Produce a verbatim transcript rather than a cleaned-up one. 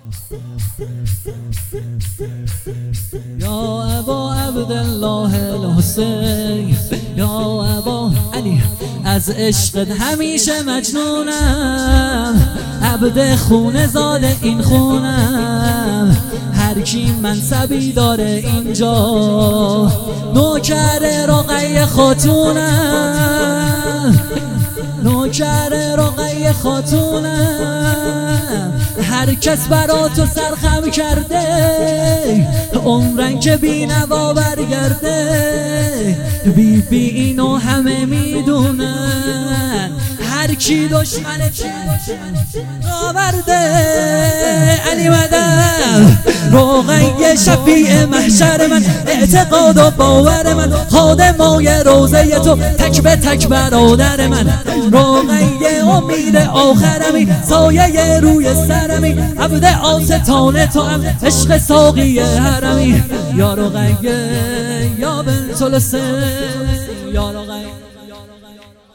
یا ابا عبدالله الحسین، یا ابا علی، از عشقت همیشه مجنونم، عبد خونه زاد این خونم، هر کی منصبی داره اینجا، نوکر رقیه خاتونم، نوکر رقیه خاتونم، هر کس برا تو سرخم کرده، عمرن که بی نوا برگرده، بی بی اینو همه میدونن، هر کی دشمن آورده. علی مدد رقیه شفیع محشر من، اعتقاد و باور من، خادمای روزه تو تک به تک برادر من، رقیه امید آخرمی، سایه روی سرمی، عبد آستانه تو هم، عشق ساقی حرمی، یا رقیه یا بنت الحسین، یا رقیه.